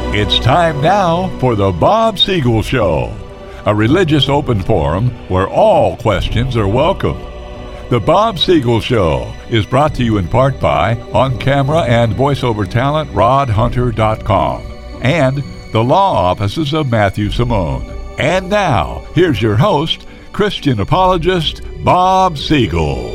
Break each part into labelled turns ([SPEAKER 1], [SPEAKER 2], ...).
[SPEAKER 1] It's time now for the Bob Siegel Show, a religious open forum where all questions are welcome. The Bob Siegel Show is brought to you in part by on-camera and voiceover talent rodhunter.com and the law offices of Matthew Simone. And now, here's your host, Christian apologist Bob Siegel.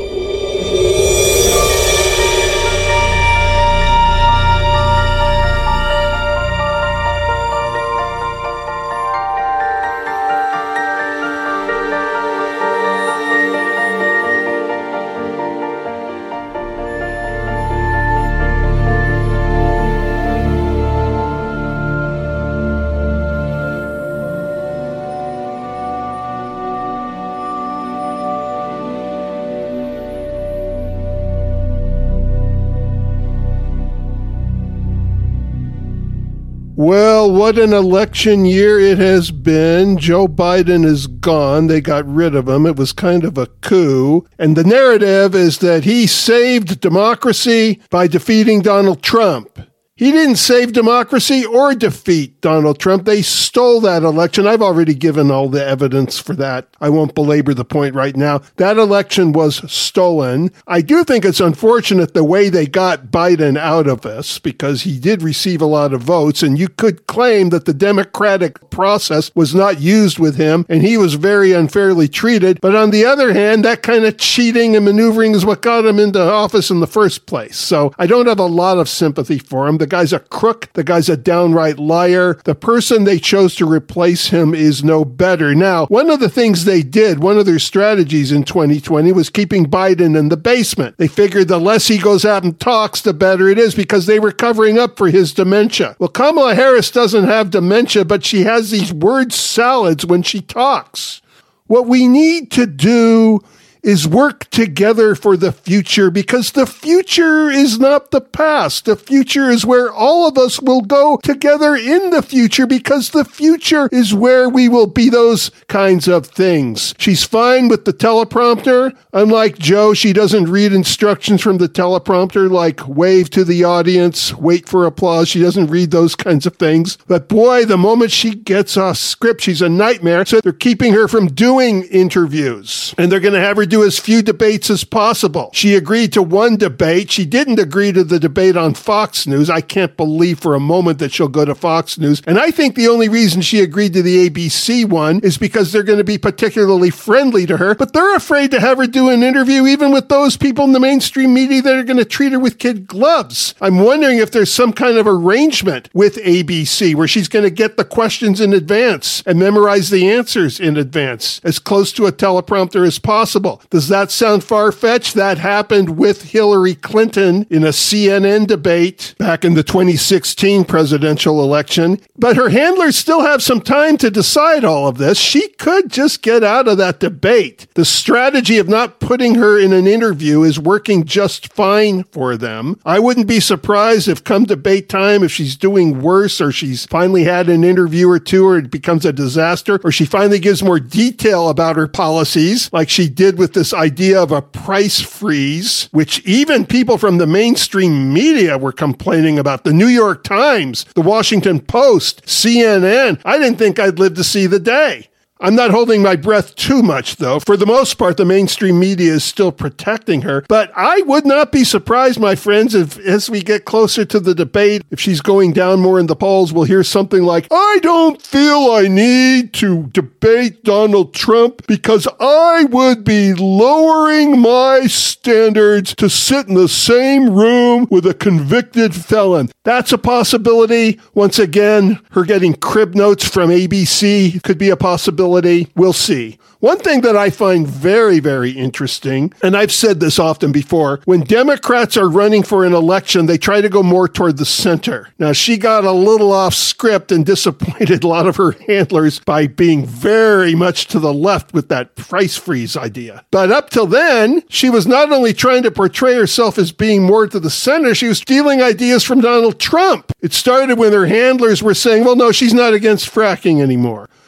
[SPEAKER 2] Well, what an election year it has been. Joe Biden is gone. They got rid of him. It was kind of a coup. And the narrative is that he saved democracy by defeating Donald Trump. He didn't save democracy or defeat Donald Trump. They stole that election. I've already given all the evidence for that. I won't belabor the point right now. That election was stolen. I do think it's unfortunate the way they got Biden out of this, because he did receive a lot of votes, and you could claim that the democratic process was not used with him, and he was very unfairly treated. But on the other hand, that kind of cheating and maneuvering is what got him into office in the first place. So I don't have a lot of sympathy for him. The guy's a crook. The guy's a downright liar. The person they chose to replace him is no better. Now, one of the things they did, one of their strategies in 2020 was keeping Biden in the basement. They figured the less he goes out and talks, the better it is, because they were covering up for his dementia. Well, Kamala Harris doesn't have dementia, but she has these word salads when she talks. What we need to do is work together for the future, because the future is not the past. The future is where all of us will go together in the future, because the future is where we will be those kinds of things. She's fine with the teleprompter. Unlike Joe, she doesn't read instructions from the teleprompter like wave to the audience, wait for applause. She doesn't read those kinds of things. But boy, the moment she gets off script, she's a nightmare. So they're keeping her from doing interviews, and they're going to have her do as few debates as possible. She agreed to one debate. She didn't agree to the debate on Fox News. I can't believe for a moment that she'll go to Fox News. And I think the only reason she agreed to the ABC one is because they're going to be particularly friendly to her. But they're afraid to have her do an interview even with those people in the mainstream media that are going to treat her with kid gloves. I'm wondering if there's some kind of arrangement with ABC where she's going to get the questions in advance and memorize the answers in advance, as close to a teleprompter as possible. Does that sound far-fetched? That happened with Hillary Clinton in a CNN debate back in the 2016 presidential election. But her handlers still have some time to decide all of this. She could just get out of that debate. The strategy of not putting her in an interview is working just fine for them. I wouldn't be surprised if come debate time, if she's doing worse, or she's finally had an interview or two, or it becomes a disaster, or she finally gives more detail about her policies, like she did with this idea of a price freeze, which even people from the mainstream media were complaining about. The New York Times, the Washington Post, CNN. I didn't think I'd live to see the day. I'm not holding my breath too much, though. For the most part, the mainstream media is still protecting her. But I would not be surprised, my friends, if as we get closer to the debate, if she's going down more in the polls, we'll hear something like, I don't feel I need to debate Donald Trump because I would be lowering my standards to sit in the same room with a convicted felon. That's a possibility. Once again, her getting crib notes from ABC could be a possibility. We'll see. One thing that I find very, very interesting, and I've said this often before, when Democrats are running for an election, they try to go more toward the center. Now, she got a little off script and disappointed a lot of her handlers by being very much to the left with that price freeze idea. But up till then, she was not only trying to portray herself as being more to the center, she was stealing ideas from Donald Trump. It started when her handlers were saying, well, no, she's not against fracking anymore.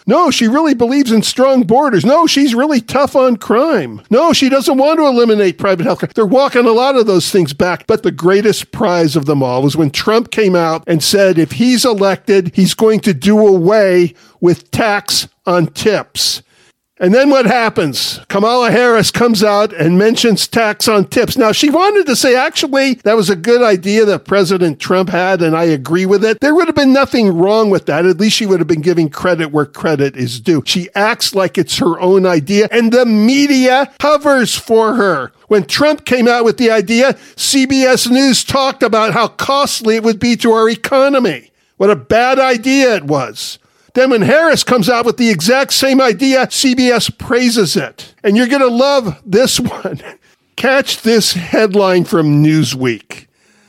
[SPEAKER 2] No, she really believes in strong borders. No, she's really tough on crime. No, she doesn't want to eliminate private healthcare. They're walking a lot of those things back. But the greatest prize of them all was when Trump came out and said if he's elected, he's going to do away with tax on tips. And then what happens? Kamala Harris comes out and mentions tax on tips. Now, she wanted to say, actually, that was a good idea that President Trump had, and I agree with it. There would have been nothing wrong with that. At least she would have been giving credit where credit is due. She acts like it's her own idea, and the media covers for her. When Trump came out with the idea, CBS News talked about how costly it would be to our economy. What a bad idea it was. Then when Harris comes out with the exact same idea, CBS praises it. And you're going to love this one. Catch this headline from Newsweek.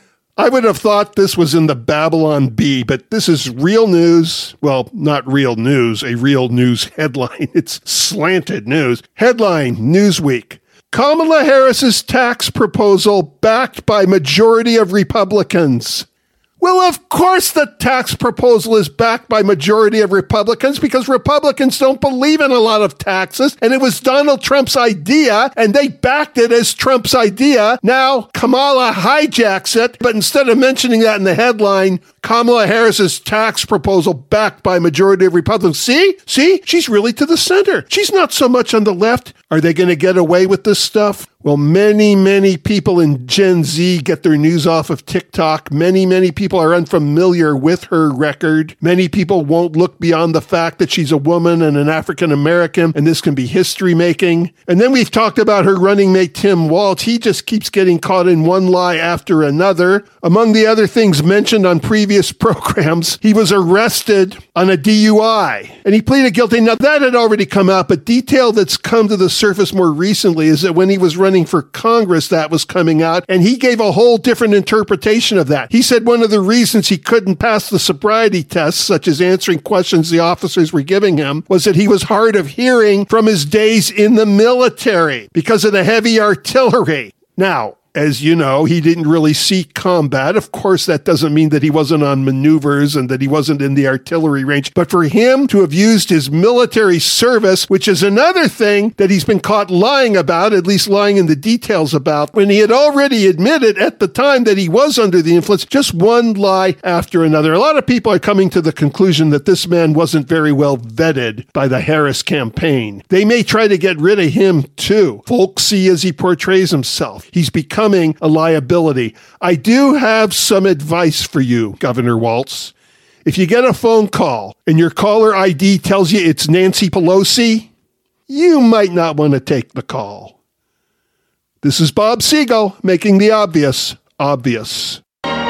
[SPEAKER 2] I would have thought this was in the Babylon Bee, but this is real news. Well, not real news, a real news headline. It's slanted news. Headline, Newsweek. Kamala Harris's tax proposal backed by majority of Republicans. Well, of course the tax proposal is backed by majority of Republicans because Republicans don't believe in a lot of taxes, and it was Donald Trump's idea, and they backed it as Trump's idea. Now, Kamala hijacks it, but instead of mentioning that in the headline, Kamala Harris's tax proposal backed by majority of Republicans. See? She's really to the center. She's not so much on the left. Are they going to get away with this stuff? Well, many people in Gen Z get their news off of TikTok. Many people are unfamiliar with her record. Many people won't look beyond the fact that she's a woman and an African American, and this can be history making. And then we've talked about her running mate, Tim Walz. He just keeps getting caught in one lie after another. Among the other things mentioned on previous programs, he was arrested on a DUI, and he pleaded guilty. Now, that had already come out, but detail that's come to the surface more recently is that when he was running for Congress, that was coming out, and he gave a whole different interpretation of that. He said one of the reasons he couldn't pass the sobriety tests, such as answering questions the officers were giving him, was that he was hard of hearing from his days in the military because of the heavy artillery. Now, as you know, he didn't really see combat. Of course, that doesn't mean that he wasn't on maneuvers and that he wasn't in the artillery range. But for him to have used his military service, which is another thing that he's been caught lying about, at least lying in the details about, when he had already admitted at the time that he was under the influence, just one lie after another. A lot of people are coming to the conclusion that this man wasn't very well vetted by the Harris campaign. They may try to get rid of him too, folksy as he portrays himself. He's becoming a liability. I do have some advice for you, Governor Walz. If you get a phone call and your caller ID tells you it's Nancy Pelosi, you might not want to take the call. This is Bob Siegel making the obvious obvious.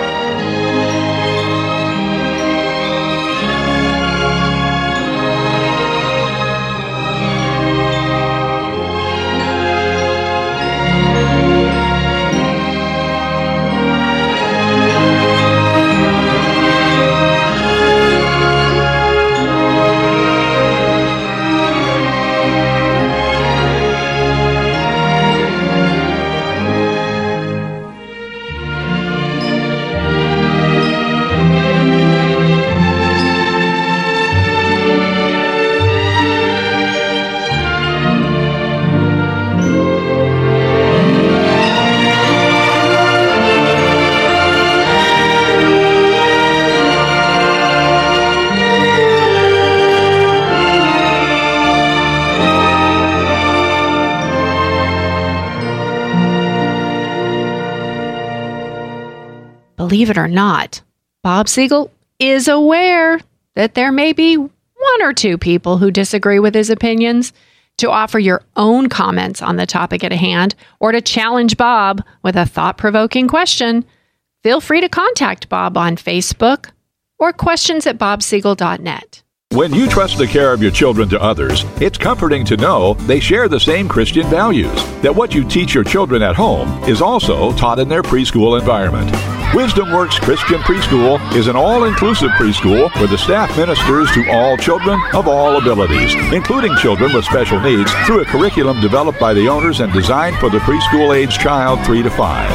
[SPEAKER 3] Believe it or not, Bob Siegel is aware that there may be one or two people who disagree with his opinions. To offer your own comments on the topic at hand or to challenge Bob with a thought-provoking question, feel free to contact Bob on Facebook or questions@bobsiegel.net.
[SPEAKER 1] When you trust the care of your children to others, it's comforting to know they share the same Christian values, that what you teach your children at home is also taught in their preschool environment. Wisdom Works Christian Preschool is an all-inclusive preschool where the staff ministers to all children of all abilities, including children with special needs, through a curriculum developed by the owners and designed for the preschool-age child 3 to 5.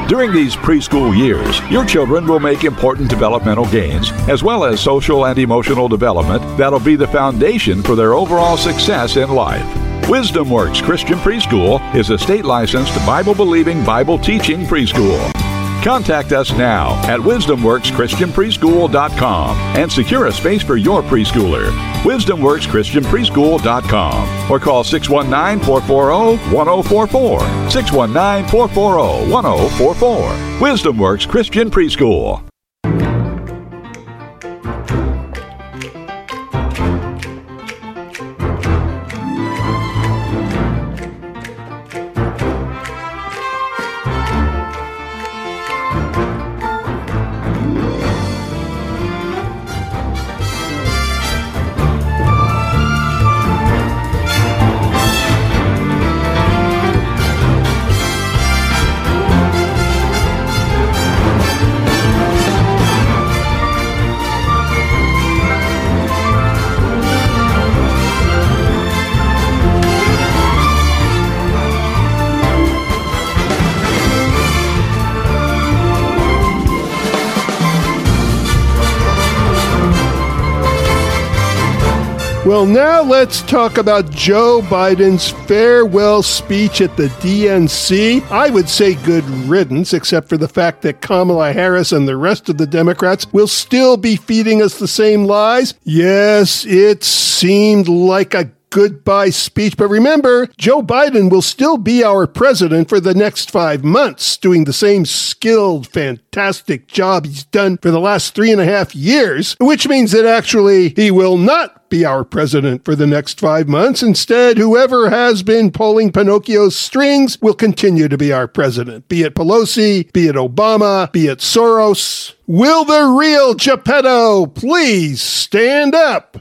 [SPEAKER 1] During these preschool years, your children will make important developmental gains, as well as social and emotional development that'll be the foundation for their overall success in life. Wisdom Works Christian Preschool is a state-licensed, Bible-believing, Bible-teaching preschool. Contact us now at wisdomworkschristianpreschool.com and secure a space for your preschooler. wisdomworkschristianpreschool.com or call 619-440-1044. 619-440-1044. Wisdom Works Christian Preschool.
[SPEAKER 2] Well, now let's talk about Joe Biden's farewell speech at the DNC. I would say good riddance, except for the fact that Kamala Harris and the rest of the Democrats will still be feeding us the same lies. Yes, it seemed like a goodbye speech, but remember, Joe Biden will still be our president for the next 5 months, doing the same skilled, fantastic job he's done for the last 3.5 years, which means that actually he will not be our president for the next 5 months. Instead, whoever has been pulling Pinocchio's strings will continue to be our president, be it Pelosi, be it Obama, be it Soros. Will the real Geppetto please stand up?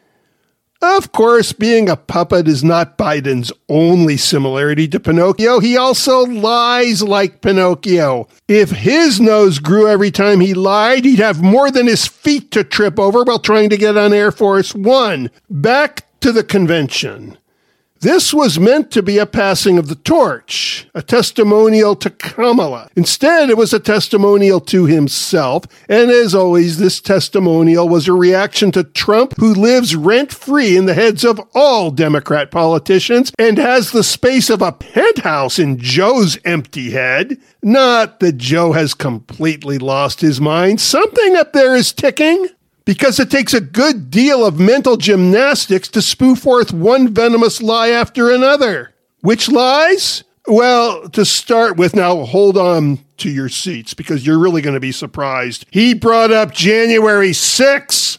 [SPEAKER 2] Of course, being a puppet is not Biden's only similarity to Pinocchio. He also lies like Pinocchio. If his nose grew every time he lied, he'd have more than his feet to trip over while trying to get on Air Force One. Back to the convention. This was meant to be a passing of the torch, a testimonial to Kamala. Instead, it was a testimonial to himself, and as always, this testimonial was a reaction to Trump, who lives rent-free in the heads of all Democrat politicians and has the space of a penthouse in Joe's empty head. Not that Joe has completely lost his mind. Something up there is ticking. Because it takes a good deal of mental gymnastics to spew forth one venomous lie after another. Which lies? Well, to start with, now hold on to your seats because you're really going to be surprised. He brought up January 6th.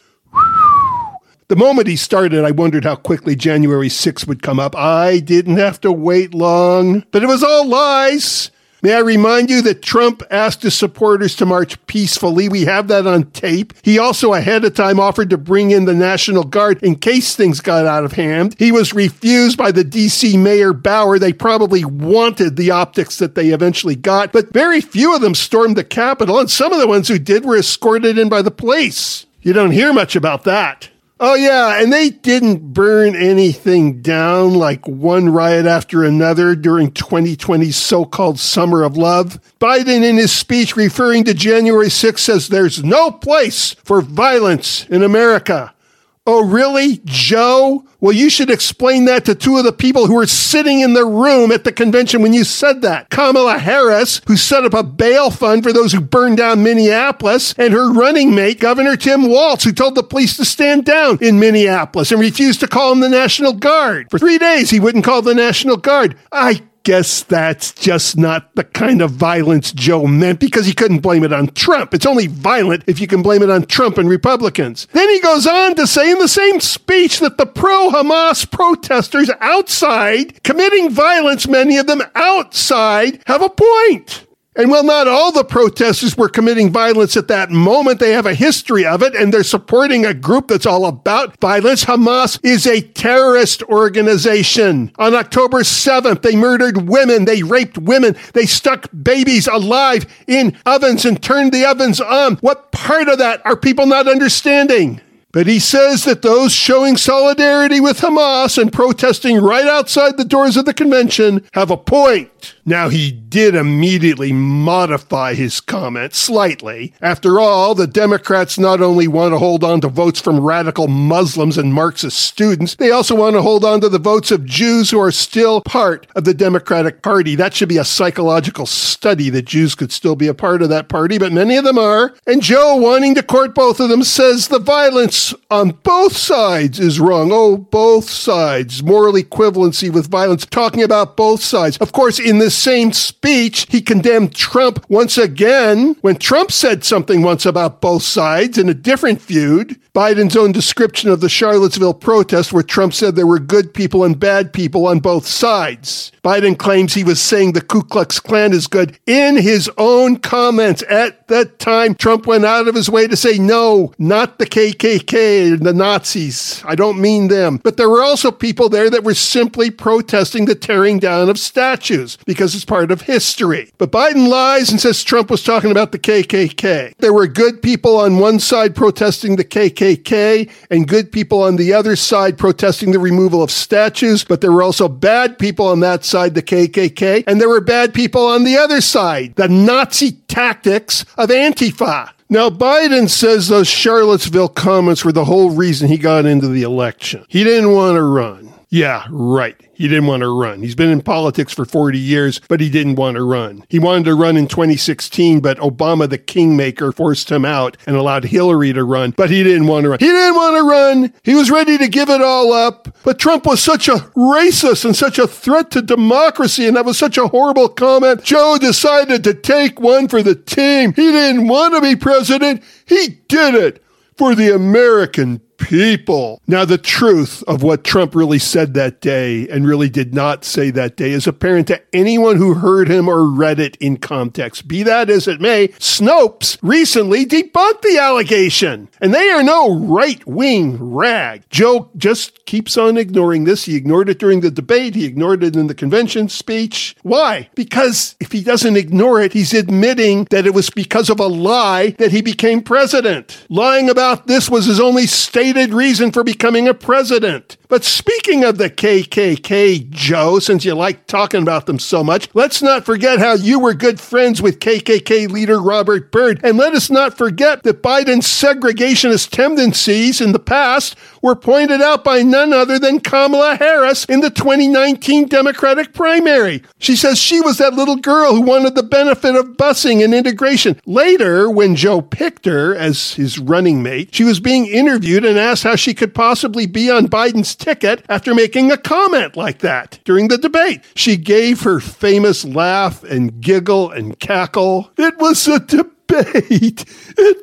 [SPEAKER 2] The moment he started, I wondered how quickly January 6th would come up. I didn't have to wait long, but it was all lies. May I remind you that Trump asked his supporters to march peacefully. We have that on tape. He also ahead of time offered to bring in the National Guard in case things got out of hand. He was refused by the D.C. Mayor Bauer. They probably wanted the optics that they eventually got, but very few of them stormed the Capitol, and some of the ones who did were escorted in by the police. You don't hear much about that. Oh, yeah, and they didn't burn anything down like one riot after another during 2020's so-called Summer of Love. Biden, in his speech referring to January 6th, says there's no place for violence in America. Oh, really, Joe? Well, you should explain that to two of the people who were sitting in the room at the convention when you said that. Kamala Harris, who set up a bail fund for those who burned down Minneapolis, and her running mate, Governor Tim Walz, who told the police to stand down in Minneapolis and refused to call him the National Guard. For 3 days, he wouldn't call the National Guard. I guess that's just not the kind of violence Joe meant because he couldn't blame it on Trump. It's only violent if you can blame it on Trump and Republicans. Then he goes on to say in the same speech that the pro-Hamas protesters outside committing violence, many of them outside, have a point. And while not all the protesters were committing violence at that moment, they have a history of it, and they're supporting a group that's all about violence. Hamas is a terrorist organization. On October 7th, they murdered women, they raped women, they stuck babies alive in ovens and turned the ovens on. What part of that are people not understanding? But he says that those showing solidarity with Hamas and protesting right outside the doors of the convention have a point. quote. Now, he did immediately modify his comment slightly. After all, the Democrats not only want to hold on to votes from radical Muslims and Marxist students, they also want to hold on to the votes of Jews who are still part of the Democratic Party. That should be a psychological study that Jews could still be a part of that party, but many of them are. And Joe, wanting to court both of them, says the violence on both sides is wrong. Oh, both sides. Moral equivalency with violence. Talking about both sides. Of course, in this same speech, he condemned Trump once again when Trump said something once about both sides in a different feud. Biden's own description of the Charlottesville protest where Trump said there were good people and bad people on both sides. Biden claims he was saying the Ku Klux Klan is good. In his own comments at that time, Trump went out of his way to say, no, not the KKK and the Nazis. I don't mean them. But there were also people there that were simply protesting the tearing down of statues because it's part of history. But Biden lies and says Trump was talking about the KKK. There were good people on one side protesting the KKK and good people on the other side protesting the removal of statues, but there were also bad people on that side, the KKK, and there were bad people on the other side, the Nazi tactics of Antifa. Now, Biden says those Charlottesville comments were the whole reason he got into the election. He didn't want to run. Yeah, right. He didn't want to run. He's been in politics for 40 years, but he didn't want to run. He wanted to run in 2016, but Obama, the kingmaker, forced him out and allowed Hillary to run, but he didn't want to run. He didn't want to run. He was ready to give it all up, but Trump was such a racist and such a threat to democracy, and that was such a horrible comment. Joe decided to take one for the team. He didn't want to be president. He did it for the American people. Now, the truth of what Trump really said that day and really did not say that day is apparent to anyone who heard him or read it in context. Be that as it may, Snopes recently debunked the allegation, and they are no right-wing rag. Joe just keeps on ignoring this. He ignored it during the debate. He ignored it in the convention speech. Why? Because if he doesn't ignore it, he's admitting that it was because of a lie that he became president. Lying about this was his only stated reason for becoming a president. But speaking of the KKK, Joe, since you like talking about them so much, let's not forget how you were good friends with KKK leader Robert Byrd. And let us not forget that Biden's segregationist tendencies in the past were pointed out by none other than Kamala Harris in the 2019 Democratic primary. She says she was that little girl who wanted the benefit of busing and integration. Later, when Joe picked her as his running mate, she was being interviewed and asked how she could possibly be on Biden's ticket after making a comment like that during the debate. She gave her famous laugh and giggle and cackle. It was a debate. It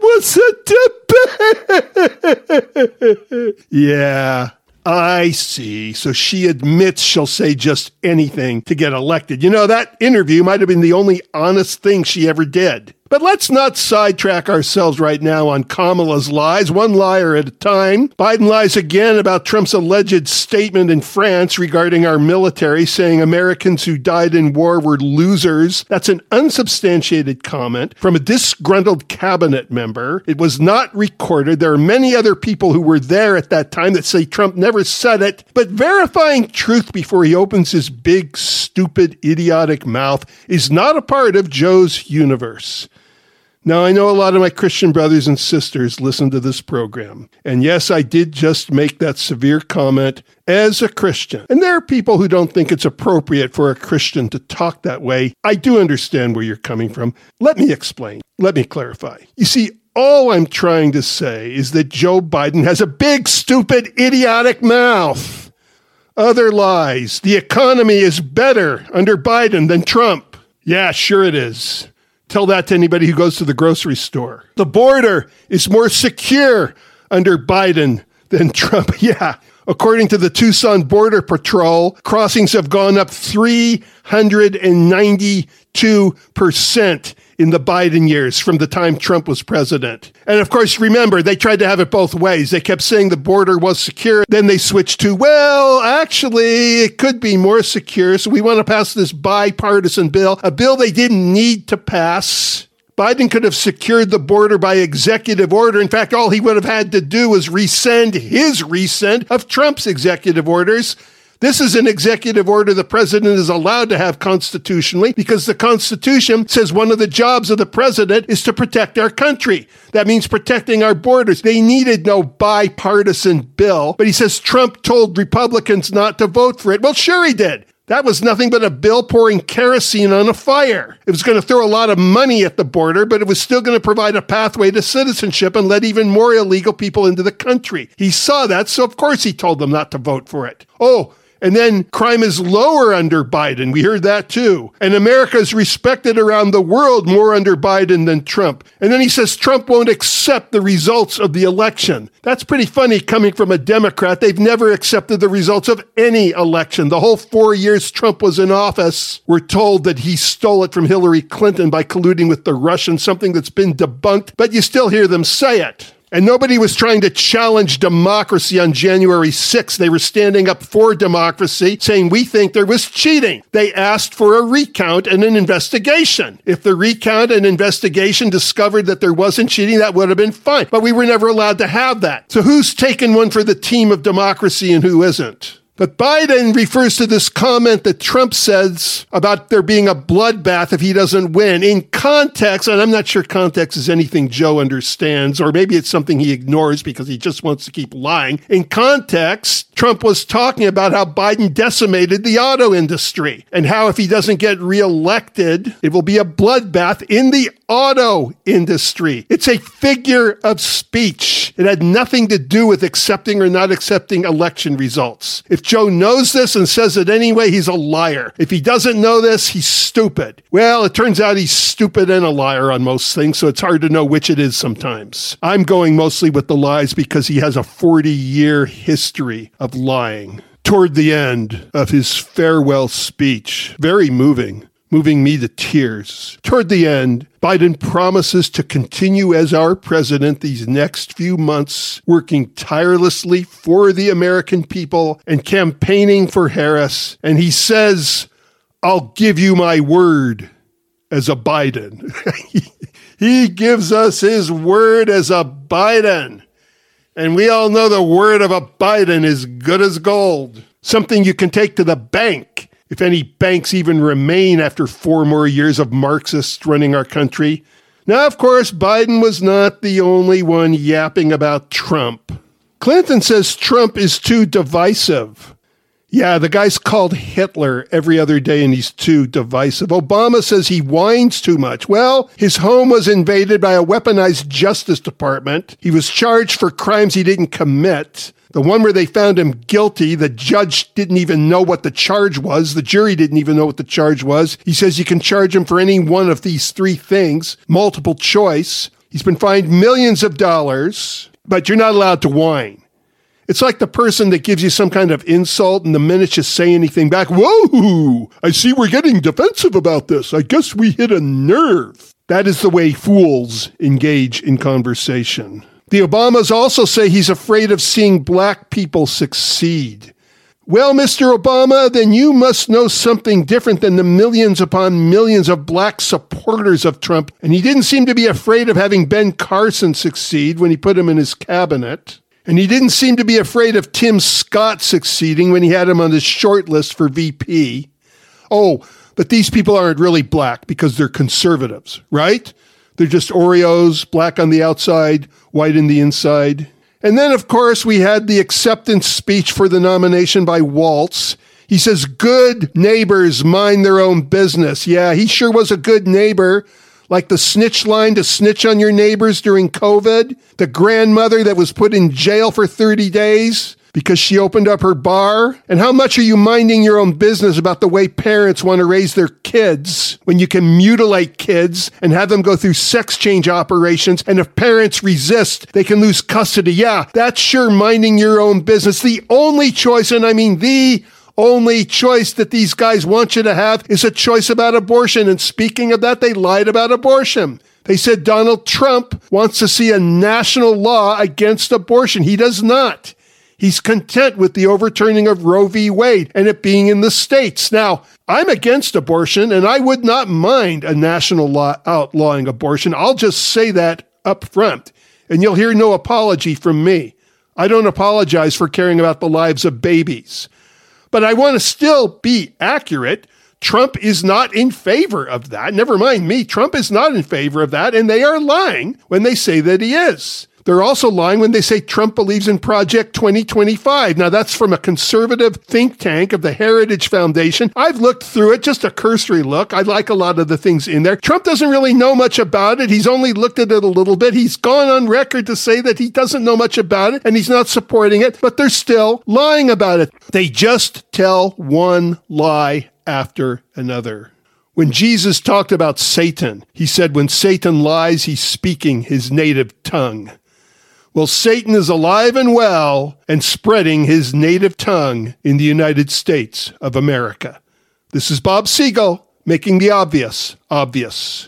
[SPEAKER 2] was a debate. Yeah, I see. So she admits she'll say just anything to get elected. You know, that interview might have been the only honest thing she ever did. But let's not sidetrack ourselves right now on Kamala's lies, one liar at a time. Biden lies again about Trump's alleged statement in France regarding our military, saying Americans who died in war were losers. That's an unsubstantiated comment from a disgruntled cabinet member. It was not recorded. There are many other people who were there at that time that say Trump never said it. But verifying truth before he opens his big, stupid, idiotic mouth is not a part of Joe's universe. Now, I know a lot of my Christian brothers and sisters listen to this program. And yes, I did just make that severe comment as a Christian. And there are people who don't think it's appropriate for a Christian to talk that way. I do understand where you're coming from. Let me explain. Let me clarify. You see, all I'm trying to say is that Joe Biden has a big, stupid, idiotic mouth. Other lies. The economy is better under Biden than Trump. Yeah, sure it is. Tell that to anybody who goes to the grocery store. The border is more secure under Biden than Trump. Yeah. According to the Tucson Border Patrol, crossings have gone up 392% in the Biden years from the time Trump was president. And of course, remember, they tried to have it both ways. They kept saying the border was secure. Then they switched to, well, actually, it could be more secure. So we want to pass this bipartisan bill, a bill they didn't need to pass. Biden could have secured the border by executive order. In fact, all he would have had to do was rescind his rescind of Trump's executive orders. This is an executive order the president is allowed to have constitutionally because the Constitution says one of the jobs of the president is to protect our country. That means protecting our borders. They needed no bipartisan bill, but he says Trump told Republicans not to vote for it. Well, sure he did. That was nothing but a bill pouring kerosene on a fire. It was going to throw a lot of money at the border, but it was still going to provide a pathway to citizenship and let even more illegal people into the country. He saw that, so of course he told them not to vote for it. Oh, and then crime is lower under Biden. We heard that too. And America is respected around the world more under Biden than Trump. And then he says Trump won't accept the results of the election. That's pretty funny coming from a Democrat. They've never accepted the results of any election. The whole 4 years Trump was in office, we're told that he stole it from Hillary Clinton by colluding with the Russians, something that's been debunked, but you still hear them say it. And nobody was trying to challenge democracy on January 6th. They were standing up for democracy, saying, we think there was cheating. They asked for a recount and an investigation. If the recount and investigation discovered that there wasn't cheating, that would have been fine. But we were never allowed to have that. So who's taken one for the team of democracy and who isn't? But Biden refers to this comment that Trump says about there being a bloodbath if he doesn't win. In context, and I'm not sure context is anything Joe understands, or maybe it's something he ignores because he just wants to keep lying. In context, Trump was talking about how Biden decimated the auto industry and how if he doesn't get reelected, it will be a bloodbath in the auto industry. It's a figure of speech. It had nothing to do with accepting or not accepting election results. If Joe knows this and says it anyway, he's a liar. If he doesn't know this, he's stupid. Well, it turns out he's stupid and a liar on most things, so it's hard to know which it is sometimes. I'm going mostly with the lies because he has a 40-year history of lying. Toward the end of his farewell speech, very moving me to tears. Toward the end, Biden promises to continue as our president these next few months, working tirelessly for the American people and campaigning for Harris. And he says, I'll give you my word as a Biden. He gives us his word as a Biden. And we all know the word of a Biden is good as gold. Something you can take to the bank. If any banks even remain after 4 more years of Marxists running our country. Now, of course, Biden was not the only one yapping about Trump. Clinton says Trump is too divisive. Yeah, the guy's called Hitler every other day and he's too divisive. Obama says he whines too much. Well, his home was invaded by a weaponized Justice Department. He was charged for crimes he didn't commit. The one where they found him guilty, the judge didn't even know what the charge was. The jury didn't even know what the charge was. He says you can charge him for any one of these 3 things, multiple choice. He's been fined millions of dollars, but you're not allowed to whine. It's like the person that gives you some kind of insult and the minute you say anything back, whoa, I see we're getting defensive about this. I guess we hit a nerve. That is the way fools engage in conversation. The Obamas also say he's afraid of seeing black people succeed. Well, Mr. Obama, then you must know something different than the millions upon millions of black supporters of Trump. And he didn't seem to be afraid of having Ben Carson succeed when he put him in his cabinet. And he didn't seem to be afraid of Tim Scott succeeding when he had him on his short list for VP. Oh, but these people aren't really black because they're conservatives, right? They're just Oreos, black on the outside, white in the inside. And then, of course, we had the acceptance speech for the nomination by Waltz. He says, good neighbors mind their own business. Yeah, he sure was a good neighbor. Like the snitch line to snitch on your neighbors during COVID. The grandmother that was put in jail for 30 days because she opened up her bar. And how much are you minding your own business about the way parents want to raise their kids when you can mutilate kids and have them go through sex change operations? And if parents resist, they can lose custody. Yeah, that's sure minding your own business. The only choice, and I mean the only choice that these guys want you to have is a choice about abortion. And speaking of that, they lied about abortion. They said Donald Trump wants to see a national law against abortion. He does not. He's content with the overturning of Roe v. Wade and it being in the states. Now, I'm against abortion and I would not mind a national law outlawing abortion. I'll just say that up front and you'll hear no apology from me. I don't apologize for caring about the lives of babies. But I want to still be accurate. Trump is not in favor of that. Never mind me. Trump is not in favor of that, and they are lying when they say that he is. They're also lying when they say Trump believes in Project 2025. Now, that's from a conservative think tank of the Heritage Foundation. I've looked through it, just a cursory look. I like a lot of the things in there. Trump doesn't really know much about it. He's only looked at it a little bit. He's gone on record to say that he doesn't know much about it and he's not supporting it, but they're still lying about it. They just tell one lie after another. When Jesus talked about Satan, he said when Satan lies, he's speaking his native tongue. Well, Satan is alive and well and spreading his native tongue in the United States of America. This is Bob Siegel, making the obvious obvious.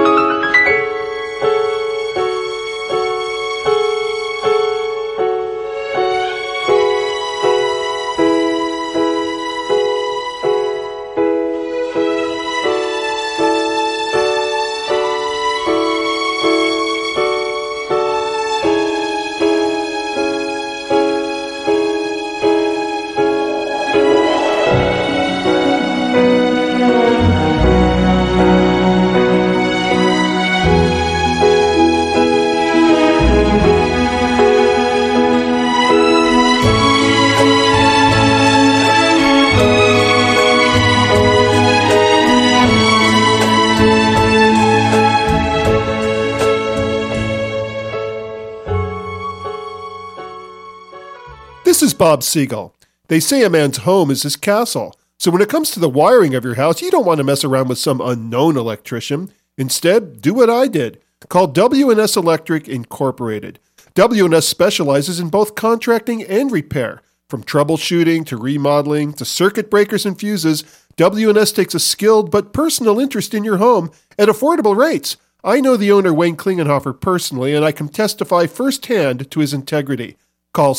[SPEAKER 2] This is Bob Siegel. They say a man's home is his castle. So when it comes to the wiring of your house, you don't want to mess around with some unknown electrician. Instead, do what I did. Call W&S Electric Incorporated. W&S specializes in both contracting and repair. From troubleshooting to remodeling to circuit breakers and fuses, W&S takes a skilled but personal interest in your home at affordable rates. I know the owner, Wayne Klingenhofer, personally, and I can testify firsthand to his integrity. Call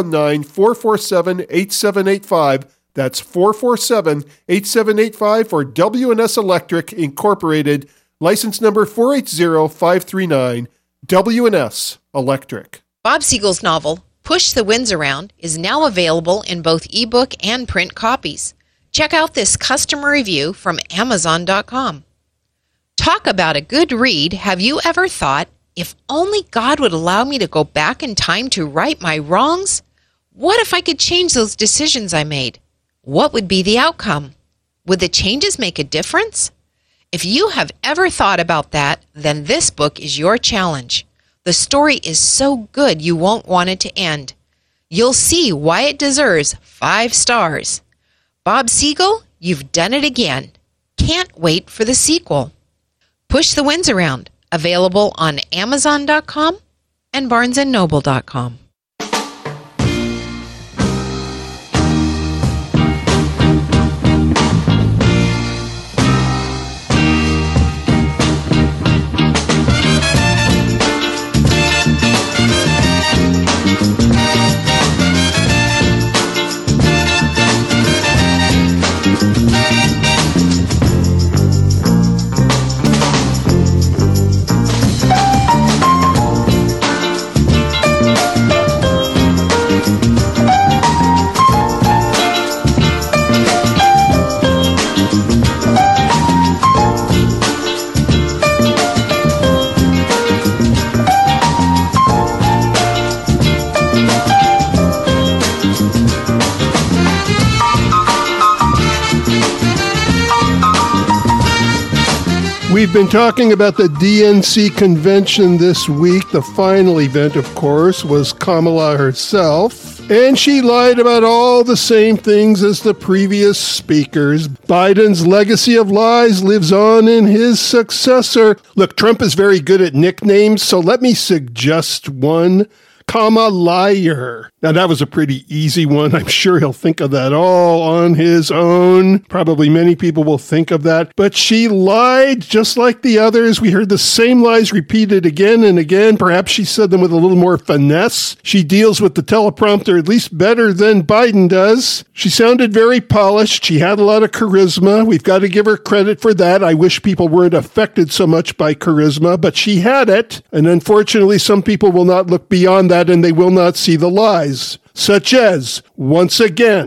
[SPEAKER 2] 619-447-8785. That's 447-8785 for W&S Electric Incorporated. License number 480539. W&S Electric.
[SPEAKER 4] Bob Siegel's novel, Push the Winds Around, is now available in both ebook and print copies. Check out this customer review from Amazon.com. Talk about a good read. Have you ever thought, if only God would allow me to go back in time to right my wrongs? What if I could change those decisions I made? What would be the outcome? Would the changes make a difference? If you have ever thought about that, then this book is your challenge. The story is so good you won't want it to end. You'll see why it deserves 5 stars. Bob Siegel, you've done it again. Can't wait for the sequel. Push the Winds Around. Available on Amazon.com and BarnesandNoble.com.
[SPEAKER 2] We've been talking about the DNC convention this week. The final event, of course, was Kamala herself. And she lied about all the same things as the previous speakers. Biden's legacy of lies lives on in his successor. Look, Trump is very good at nicknames, so let me suggest one. Kamaliar. Now, that was a pretty easy one. I'm sure he'll think of that all on his own. Probably many people will think of that. But she lied just like the others. We heard the same lies repeated again and again. Perhaps she said them with a little more finesse. She deals with the teleprompter at least better than Biden does. She sounded very polished. She had a lot of charisma. We've got to give her credit for that. I wish people weren't affected so much by charisma, but she had it. And unfortunately, some people will not look beyond that and they will not see the lies. Such as, once again,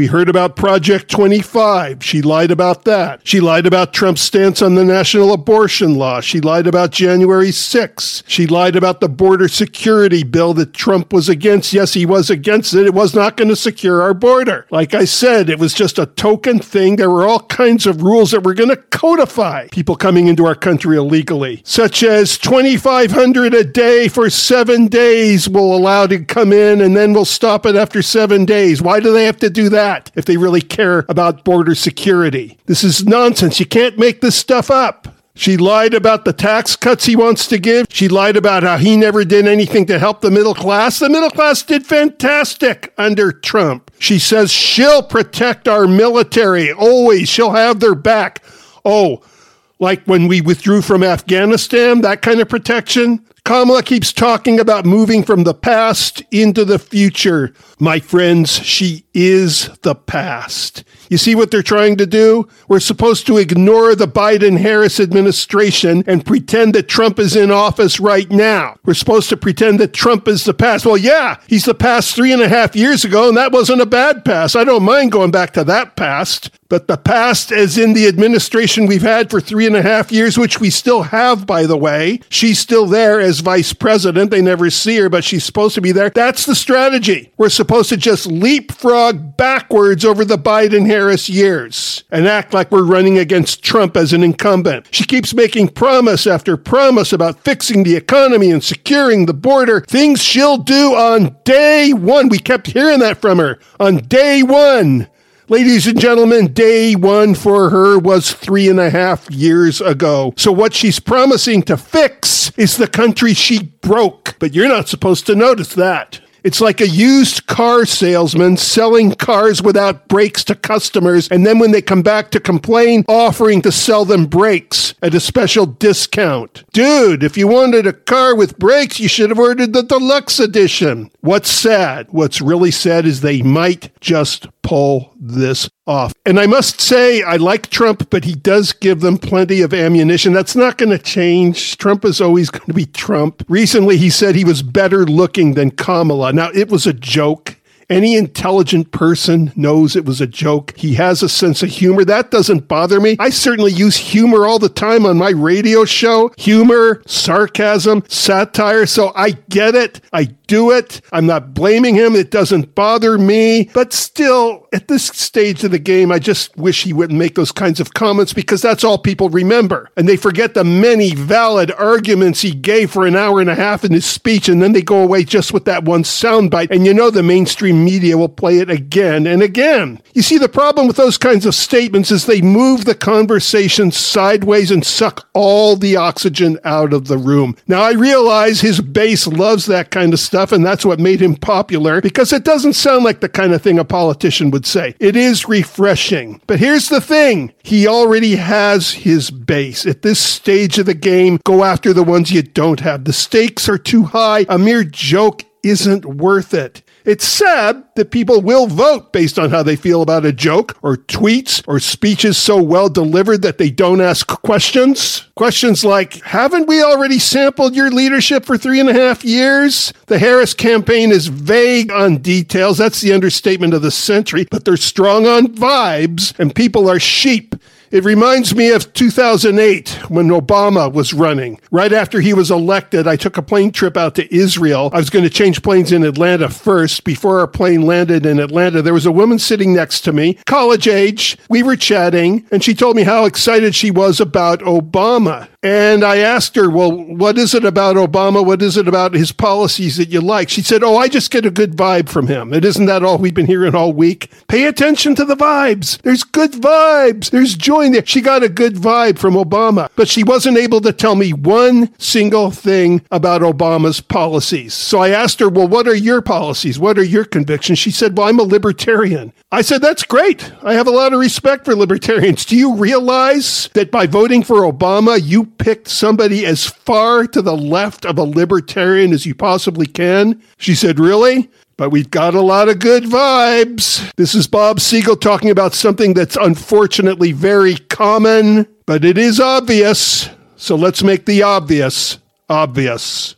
[SPEAKER 2] We heard about Project 25. She lied about that. She lied about Trump's stance on the national abortion law. She lied about January 6th. She lied about the border security bill that Trump was against. Yes, he was against it. It was not going to secure our border. Like I said, it was just a token thing. There were all kinds of rules that were going to codify people coming into our country illegally, such as $2,500 a day for 7 days we'll allow to come in, and then we'll stop it after 7 days. Why do they have to do that if they really care about border security? This is nonsense. You can't make this stuff up. She lied about the tax cuts he wants to give. She lied about how he never did anything to help the middle class. The middle class did fantastic under Trump. She says she'll protect our military. Always. She'll have their back. Oh, like when we withdrew from Afghanistan, that kind of protection. Kamala keeps talking about moving from the past into the future. My friends, she is the past. You see what they're trying to do? We're supposed to ignore the Biden-Harris administration and pretend that Trump is in office right now. We're supposed to pretend that Trump is the past. Well, yeah, he's the past 3.5 years ago, and that wasn't a bad past. I don't mind going back to that past. But the past, as in the administration we've had for 3.5 years, which we still have, by the way, she's still there as vice president. They never see her, but she's supposed to be there. That's the strategy. We're supposed to just leapfrog backwards over the Biden-Harris years and act like we're running against Trump as an incumbent. She keeps making promise after promise about fixing the economy and securing the border, things she'll do on day one. We kept hearing that from her on day one. Ladies and gentlemen, day one for her was 3.5 years ago. So what she's promising to fix is the country she broke. But you're not supposed to notice that. It's like a used car salesman selling cars without brakes to customers, and then when they come back to complain, offering to sell them brakes at a special discount. Dude, if you wanted a car with brakes, you should have ordered the deluxe edition. What's sad? What's really sad is they might just pull this off. And I must say, I like Trump, but he does give them plenty of ammunition. That's not going to change. Trump is always going to be Trump. Recently, he said he was better looking than Kamala. Now, it was a joke. Any intelligent person knows it was a joke. He has a sense of humor. That doesn't bother me. I certainly use humor all the time on my radio show. Humor, sarcasm, satire. So I get it. I do it. I'm not blaming him. It doesn't bother me. But still, at this stage of the game, I just wish he wouldn't make those kinds of comments because that's all people remember. And they forget the many valid arguments he gave for 1.5 hours in his speech, and then they go away just with that one soundbite. And you know the mainstream media will play it again and again. You see, the problem with those kinds of statements is they move the conversation sideways and suck all the oxygen out of the room. Now, I realize his base loves that kind of stuff, and that's what made him popular, because it doesn't sound like the kind of thing a politician would say. It is refreshing. But here's the thing. He already has his base. At this stage of the game, go after the ones you don't have. The stakes are too high. A mere joke isn't worth it. It's sad that people will vote based on how they feel about a joke or tweets or speeches so well delivered that they don't ask questions. Questions like, haven't we already sampled your leadership for 3.5 years? The Harris campaign is vague on details. That's the understatement of the century, but they're strong on vibes, and people are sheep. It reminds me of 2008 when Obama was running. Right after he was elected, I took a plane trip out to Israel. I was going to change planes in Atlanta first. Before our plane landed in Atlanta, there was a woman sitting next to me, college age. We were chatting, and she told me how excited she was about Obama. And I asked her, well, what is it about Obama? What is it about his policies that you like? She said, I just get a good vibe from him. And isn't that all we've been hearing all week? Pay attention to the vibes. There's good vibes. There's joy in there. She got a good vibe from Obama, but she wasn't able to tell me one single thing about Obama's policies. So I asked her, well, what are your policies? What are your convictions? She said, well, I'm a libertarian. I said, that's great. I have a lot of respect for libertarians. Do you realize that by voting for Obama, you picked somebody as far to the left of a libertarian as you possibly can? She said, really? But we've got a lot of good vibes. This is Bob Siegel talking about something that's unfortunately very common, but it is obvious. So let's make the obvious obvious.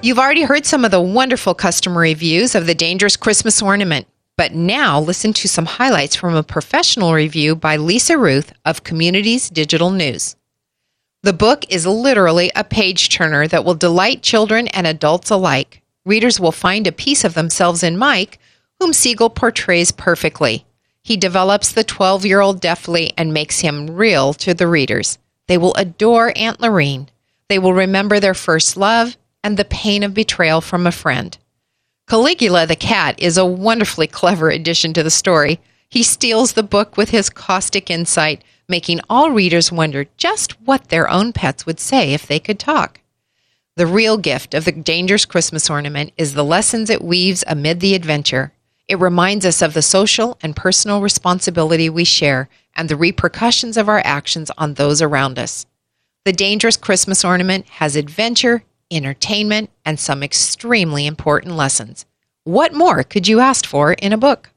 [SPEAKER 4] You've already heard some of the wonderful customer reviews of the Dangerous Christmas Ornament, but now listen to some highlights from a professional review by Lisa Ruth of Communities Digital News. The book is literally a page-turner that will delight children and adults alike. Readers will find a piece of themselves in Mike, whom Siegel portrays perfectly. He develops the 12-year-old deftly and makes him real to the readers. They will adore Aunt Lorene. They will remember their first love and the pain of betrayal from a friend. Caligula the cat is a wonderfully clever addition to the story. He steals the book with his caustic insight, making all readers wonder just what their own pets would say if they could talk. The real gift of the Dangerous Christmas Ornament is the lessons it weaves amid the adventure. It reminds us of the social and personal responsibility we share and the repercussions of our actions on those around us. The Dangerous Christmas Ornament has adventure, entertainment, and some extremely important lessons. What more could you ask for in a book?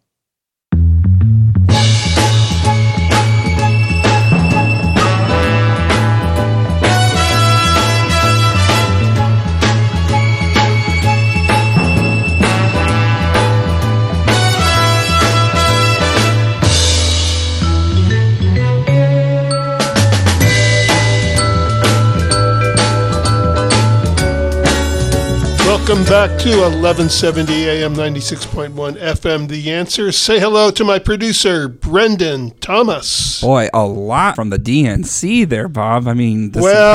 [SPEAKER 2] Welcome back to 1170 AM 96.1 FM. The Answer. Say hello to my producer, Brendan Thomas.
[SPEAKER 5] Boy, a lot from the DNC there, Bob. I mean,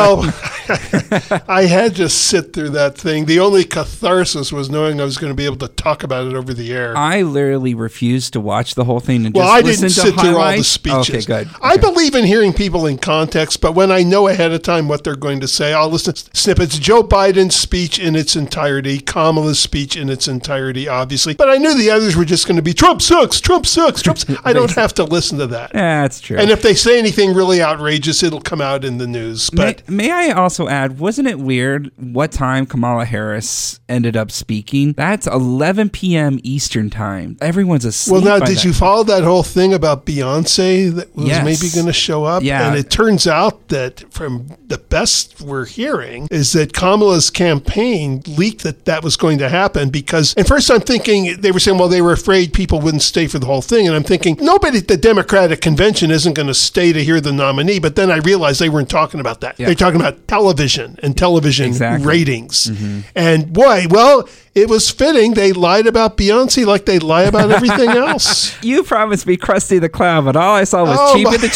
[SPEAKER 2] I had to sit through that thing. The only catharsis was knowing I was going to be able to talk about it over the air.
[SPEAKER 5] I literally refused to watch the whole thing and
[SPEAKER 2] well,
[SPEAKER 5] just
[SPEAKER 2] I
[SPEAKER 5] listen
[SPEAKER 2] didn't
[SPEAKER 5] to
[SPEAKER 2] sit through all the
[SPEAKER 5] highlights.
[SPEAKER 2] speeches.
[SPEAKER 5] Okay, good.
[SPEAKER 2] I
[SPEAKER 5] Okay.
[SPEAKER 2] believe in hearing people in context, but when I know ahead of time what they're going to say, I'll listen to snippets. Joe Biden's speech in its entirety, Kamala's speech in its entirety, obviously. But I knew the others were just going to be, Trump sucks, Trump sucks, Trump sucks. I don't have to listen to that.
[SPEAKER 5] Yeah, that's true.
[SPEAKER 2] And if they say anything really outrageous, it'll come out in the news. But
[SPEAKER 5] may I also add, wasn't it weird what time Kamala Harris ended up speaking? That's 11 p.m. Eastern time. Everyone's asleep.
[SPEAKER 2] well, now, did you follow that whole thing about Beyonce that was
[SPEAKER 5] Yes.
[SPEAKER 2] maybe going to show up?
[SPEAKER 5] Yeah.
[SPEAKER 2] And it turns out that from the best we're hearing is that Kamala's campaign leaked that was going to happen because at first I'm thinking they were saying, well, they were afraid people wouldn't stay for the whole thing. And I'm thinking nobody at the Democratic convention isn't going to stay to hear the nominee. But then I realized they weren't talking about that.
[SPEAKER 5] Yeah.
[SPEAKER 2] They're talking about television and television
[SPEAKER 5] Exactly.
[SPEAKER 2] ratings. Mm-hmm. And boy, well, it was fitting. They lied about Beyonce like they lie about everything else.
[SPEAKER 5] You promised me Krusty the Clown, but all I saw was Cheap at the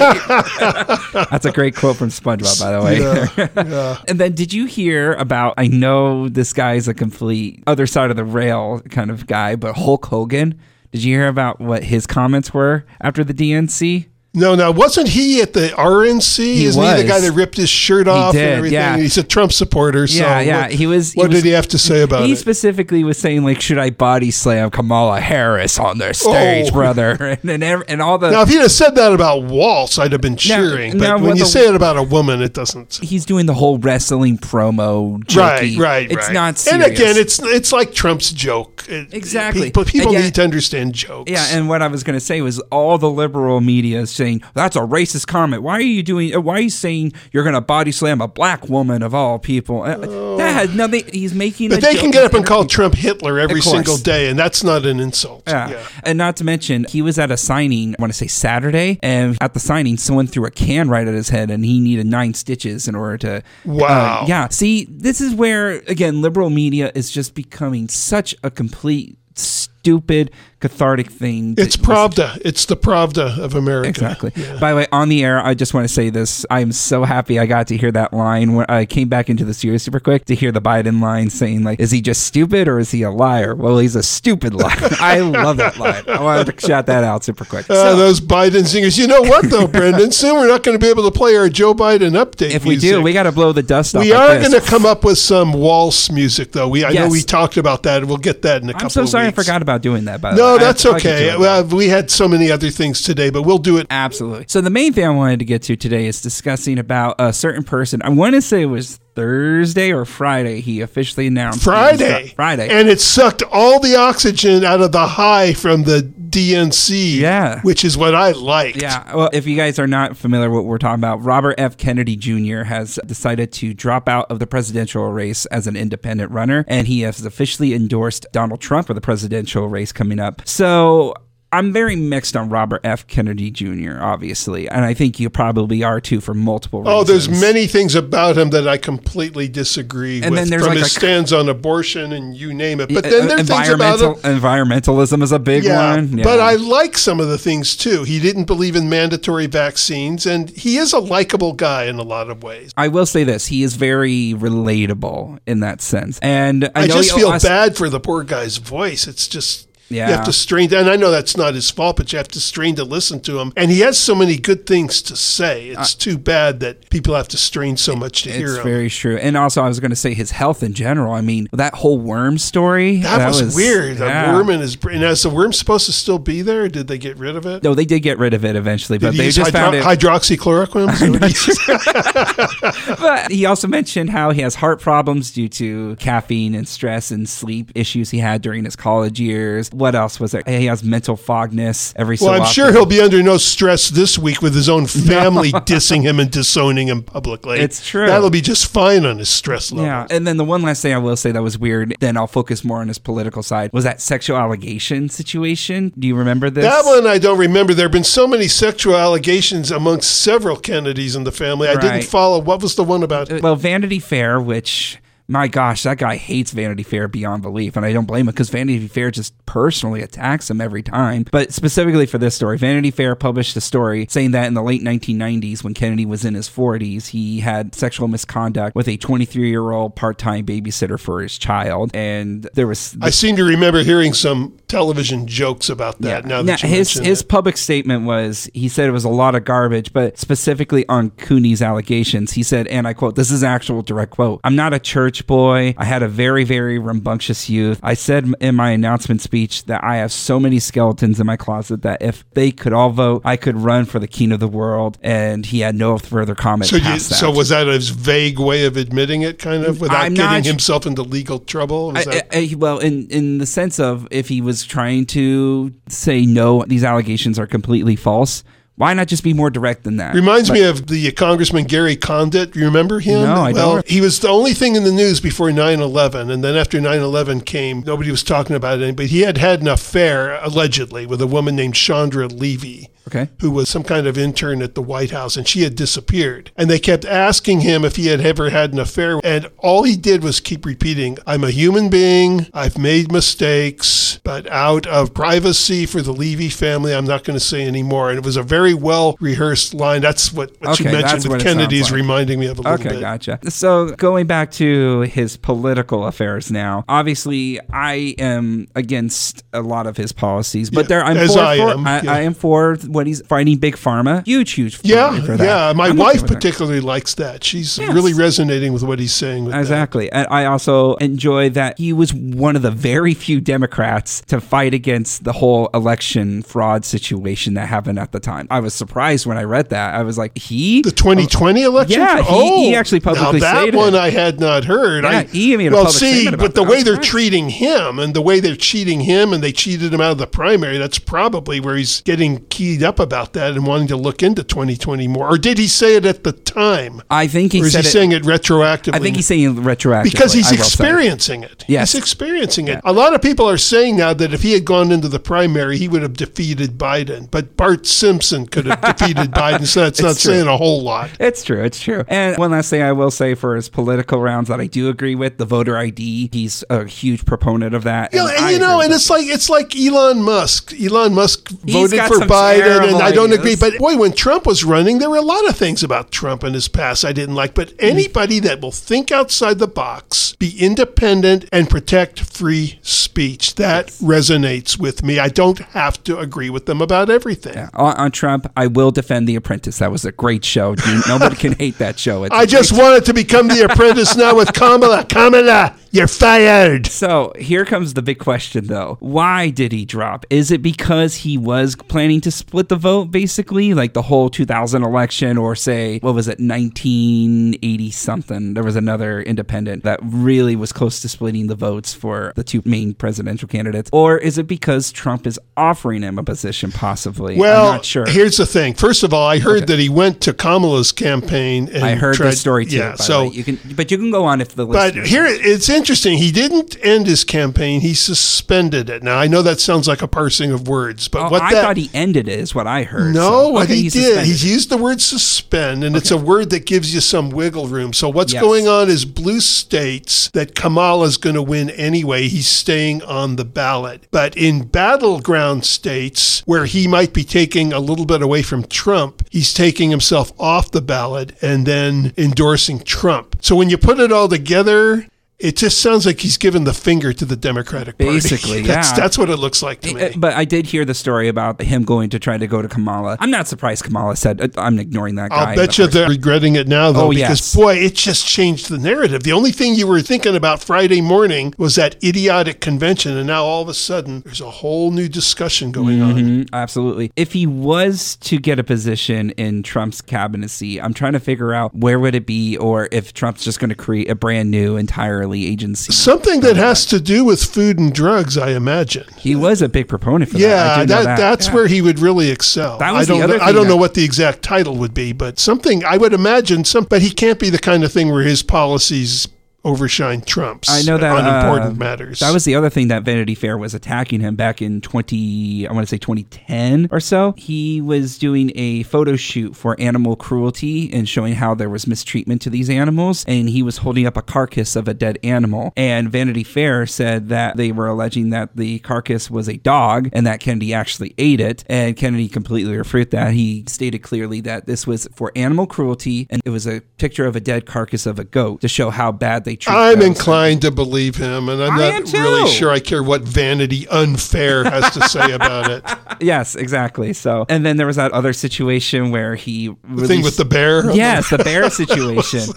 [SPEAKER 5] Cheapskate. That's a great quote from SpongeBob, by the way.
[SPEAKER 2] Yeah.
[SPEAKER 5] And then did you hear about, I know this guy's a complete other side of the rail kind of guy, but Hulk Hogan, did you hear about what his comments were after the DNC?
[SPEAKER 2] No, wasn't he at the RNC? Isn't he the guy that ripped his shirt off
[SPEAKER 5] did,
[SPEAKER 2] and everything?
[SPEAKER 5] yeah.
[SPEAKER 2] He's a Trump supporter. So
[SPEAKER 5] Yeah.
[SPEAKER 2] What did he have to say about
[SPEAKER 5] He
[SPEAKER 2] it?
[SPEAKER 5] specifically was saying, like, should I body slam Kamala Harris on their stage, brother? And all the...
[SPEAKER 2] Now, if he'd have said that about Waltz, I'd have been cheering.
[SPEAKER 5] now,
[SPEAKER 2] But
[SPEAKER 5] what
[SPEAKER 2] when you
[SPEAKER 5] the-
[SPEAKER 2] say it about a woman, it doesn't.
[SPEAKER 5] He's doing the whole wrestling promo jokey.
[SPEAKER 2] Right.
[SPEAKER 5] It's not serious.
[SPEAKER 2] And again, it's like Trump's joke.
[SPEAKER 5] Exactly.
[SPEAKER 2] But people
[SPEAKER 5] Again-
[SPEAKER 2] need to understand jokes.
[SPEAKER 5] Yeah, and what I was going to say was all the liberal media is saying, that's a racist comment. Why are you saying you're going to body slam a black woman of all people? That has nothing. He's making
[SPEAKER 2] But
[SPEAKER 5] a
[SPEAKER 2] they
[SPEAKER 5] joke.
[SPEAKER 2] can get up and call Trump Hitler every
[SPEAKER 5] Of course.
[SPEAKER 2] single day, and that's not an insult.
[SPEAKER 5] Yeah. And not to mention, he was at a signing, I want to say Saturday, and at the signing, someone threw a can right at his head, and he needed 9 stitches in order to...
[SPEAKER 2] Wow.
[SPEAKER 5] Yeah. See, this is where, again, liberal media is just becoming such a complete, stupid, cathartic thing.
[SPEAKER 2] It's Pravda. It's the Pravda of America.
[SPEAKER 5] Exactly.
[SPEAKER 2] Yeah.
[SPEAKER 5] By the way, on the air, I just want to say this. I'm so happy I got to hear that line when I came back into the series super quick to hear the Biden line saying, like, is he just stupid or is he a liar? Well, he's a stupid liar. I love that line. I wanted to shout that out super quick.
[SPEAKER 2] Those Biden singers. You know what, though, Brendan? Soon we're not going to be able to play our Joe Biden update
[SPEAKER 5] If we
[SPEAKER 2] music.
[SPEAKER 5] do, we got to blow the dust off.
[SPEAKER 2] We are going to come up with some waltz music, though. I know
[SPEAKER 5] Yes.
[SPEAKER 2] we talked about that, and we'll get that in a couple of weeks.
[SPEAKER 5] I'm so sorry I forgot about doing that, by the way.
[SPEAKER 2] No, that's
[SPEAKER 5] I like
[SPEAKER 2] okay.
[SPEAKER 5] to do it.
[SPEAKER 2] Well, we had so many other things today, but we'll do it.
[SPEAKER 5] Absolutely. So the main thing I wanted to get to today is discussing about a certain person. I want to say it was Thursday or Friday, he officially announced.
[SPEAKER 2] Friday. And it sucked all the oxygen out of the high from the DNC, which is what I liked.
[SPEAKER 5] Yeah, well, if you guys are not familiar with what we're talking about, Robert F. Kennedy Jr. has decided to drop out of the presidential race as an independent runner, and he has officially endorsed Donald Trump for the presidential race coming up. So I'm very mixed on Robert F. Kennedy Jr., obviously, and I think you probably are too for multiple reasons.
[SPEAKER 2] Oh, there's many things about him that I completely disagree with,
[SPEAKER 5] then there's
[SPEAKER 2] from
[SPEAKER 5] like
[SPEAKER 2] his stands on abortion and you name it. But then there's things about him.
[SPEAKER 5] Environmentalism is a big one.
[SPEAKER 2] Yeah, but I like some of the things too. He didn't believe in mandatory vaccines, and he is a likable guy in a lot of ways.
[SPEAKER 5] I will say this. He is very relatable in that sense. And I
[SPEAKER 2] just feel bad for the poor guy's voice. It's just...
[SPEAKER 5] Yeah.
[SPEAKER 2] You have to strain, and I know that's not his fault, but you have to strain to listen to him. And he has so many good things to say. It's too bad that people have to strain so much to hear him.
[SPEAKER 5] It's very true. And also, I was going to say his health in general. I mean, that whole worm story.
[SPEAKER 2] That was weird. Yeah. A worm in his brain. Now, is the worm supposed to still be there? Or did they get rid of it?
[SPEAKER 5] No, they did get rid of it eventually, but they just found it.
[SPEAKER 2] Hydroxychloroquine?
[SPEAKER 5] But he also mentioned how he has heart problems due to caffeine and stress and sleep issues he had during his college years. What else was there? He has mental fogness every so often.
[SPEAKER 2] Well, I'm sure he'll be under no stress this week with his own family dissing him and disowning him publicly.
[SPEAKER 5] It's true.
[SPEAKER 2] That'll be just fine on his stress level.
[SPEAKER 5] Yeah. And then the one last thing I will say that was weird, then I'll focus more on his political side, was that sexual allegation situation. Do you remember this?
[SPEAKER 2] That one I don't remember. There have been so many sexual allegations amongst several Kennedys in the family. I didn't follow. What was the one about?
[SPEAKER 5] Well, Vanity Fair, which... My gosh, that guy hates Vanity Fair beyond belief, and I don't blame him because Vanity Fair just personally attacks him every time. But specifically for this story, Vanity Fair published a story saying that in the late 1990s, when Kennedy was in his 40s, he had sexual misconduct with a 23-year-old part-time babysitter for his child, and there was...
[SPEAKER 2] I seem to remember hearing some television jokes about that.
[SPEAKER 5] Yeah.
[SPEAKER 2] Now that you mention
[SPEAKER 5] his public statement was, he said it was a lot of garbage, but specifically on Cooney's allegations, he said, and I quote, this is an actual direct quote, "I'm not a church boy. I had a very, very rambunctious youth. I said in my announcement speech that I have so many skeletons in my closet that if they could all vote, I could run for the king of the world." And he had no further comment past that.
[SPEAKER 2] So was that a vague way of admitting it, kind of, without getting himself into legal trouble?
[SPEAKER 5] Well, in the sense of if he was trying to say, no, these allegations are completely false, why not just be more direct than that?
[SPEAKER 2] Reminds me of the Congressman Gary Condit. You remember him?
[SPEAKER 5] No, I don't.
[SPEAKER 2] He was the only thing in the news before 9/11, and then after 9/11 came, nobody was talking about it. But he had an affair, allegedly, with a woman named Chandra Levy.
[SPEAKER 5] Okay.
[SPEAKER 2] Who was some kind of intern at the White House, and she had disappeared. And they kept asking him if he had ever had an affair, and all he did was keep repeating, "I'm a human being, I've made mistakes, but out of privacy for the Levy family, I'm not going to say anymore." And it was a very well-rehearsed line. That's what you mentioned with Kennedy's reminding me of a little bit.
[SPEAKER 5] Okay, gotcha. So going back to his political affairs now, obviously I am against a lot of his policies, but I am for what he's fighting Big Pharma. Huge for that.
[SPEAKER 2] Yeah. My wife particularly likes that. She's really resonating with what he's saying. With
[SPEAKER 5] exactly. And I also enjoy that he was one of the very few Democrats to fight against the whole election fraud situation that happened at the time. I was surprised when I read that. I was like, the
[SPEAKER 2] 2020 election?
[SPEAKER 5] Yeah, he actually publicly
[SPEAKER 2] stated that one I had not heard.
[SPEAKER 5] Yeah, he made a public statement about
[SPEAKER 2] but the way they're treating him and the way they're cheating him, and they cheated him out of the primary, that's probably where he's getting keyed up about that and wanting to look into 2020 more. Or did he say it at the time?
[SPEAKER 5] I think he said it. Or is he
[SPEAKER 2] saying it retroactively?
[SPEAKER 5] I think he's saying it retroactively.
[SPEAKER 2] Because he's experiencing it.
[SPEAKER 5] Yes.
[SPEAKER 2] He's experiencing it. A lot of people are saying now that if he had gone into the primary, he would have defeated Biden. But Bart Simpson could have defeated Biden, so that's not saying a whole lot.
[SPEAKER 5] It's true. And one last thing I will say for his political rounds that I do agree with, the voter ID, he's a huge proponent of that.
[SPEAKER 2] Yeah, and it's like Elon Musk. Elon Musk voted for Biden, and I don't agree. But boy, when Trump was running, there were a lot of things about Trump in his past I didn't like. But anybody that will think outside the box, be independent, and protect free speech, that resonates with me. I don't have to agree with them about everything.
[SPEAKER 5] Yeah. On Trump, Trump, I will defend The Apprentice. That was a great show. Nobody can hate that show.
[SPEAKER 2] I just wanted to become The Apprentice now with Kamala. Kamala, you're fired.
[SPEAKER 5] So here comes the big question, though. Why did he drop? Is it because he was planning to split the vote, basically? Like the whole 2000 election, or say, what was it, 1980 something? There was another independent that really was close to splitting the votes for the two main presidential candidates. Or is it because Trump is offering him a position, possibly?
[SPEAKER 2] Well,
[SPEAKER 5] I'm not sure.
[SPEAKER 2] Here's the thing. First of all, I heard that he went to Kamala's campaign. And
[SPEAKER 5] I heard
[SPEAKER 2] tried,
[SPEAKER 5] the story too.
[SPEAKER 2] Yeah, so
[SPEAKER 5] you can go on if the
[SPEAKER 2] but
[SPEAKER 5] listeners.
[SPEAKER 2] here it's interesting. He didn't end his campaign. He suspended it. Now I know that sounds like a parsing of words, but
[SPEAKER 5] I thought he ended it, is what I heard.
[SPEAKER 2] No,
[SPEAKER 5] so,
[SPEAKER 2] he did. He's used the word suspend, and it's a word that gives you some wiggle room. So what's going on is blue states that Kamala's going to win anyway. He's staying on the ballot. But in battleground states where he might be taking a little bit away from Trump, he's taking himself off the ballot and then endorsing Trump. So when you put it all together, it just sounds like he's given the finger to the Democratic Party.
[SPEAKER 5] Basically,
[SPEAKER 2] That's what it looks like to me.
[SPEAKER 5] But I did hear the story about him going to try to go to Kamala. I'm not surprised Kamala said, I'm ignoring that guy.
[SPEAKER 2] I'll bet you they're regretting it now, though, because,
[SPEAKER 5] yes.
[SPEAKER 2] boy, it just changed the narrative. The only thing you were thinking about Friday morning was that idiotic convention, and now all of a sudden there's a whole new discussion going on.
[SPEAKER 5] Absolutely. If he was to get a position in Trump's cabinet seat, I'm trying to figure out where would it be, or if Trump's just going to create a brand new entirely agency.
[SPEAKER 2] Something that has to do with food and drugs, I imagine.
[SPEAKER 5] He was a big proponent for that.
[SPEAKER 2] Yeah,
[SPEAKER 5] I do know that.
[SPEAKER 2] That's where he would really excel.
[SPEAKER 5] That was
[SPEAKER 2] I don't know what the exact title would be, but something I would imagine. But he can't be the kind of thing where his policies overshine Trump's.
[SPEAKER 5] I know that
[SPEAKER 2] on important matters.
[SPEAKER 5] That was the other thing that Vanity Fair was attacking him back in 2010 or so. He was doing a photo shoot for animal cruelty and showing how there was mistreatment to these animals, and he was holding up a carcass of a dead animal. And Vanity Fair said that they were alleging that the carcass was a dog and that Kennedy actually ate it, and Kennedy completely refuted that. He stated clearly that this was for animal cruelty, and it was a picture of a dead carcass of a goat to show how bad they treat
[SPEAKER 2] I'm
[SPEAKER 5] those.
[SPEAKER 2] inclined to believe him, and I'm not really sure I care what Vanity Unfair has to say about it.
[SPEAKER 5] Yes, exactly. So, and then there was that other situation where he
[SPEAKER 2] The thing with the bear?
[SPEAKER 5] Yes, the bear situation.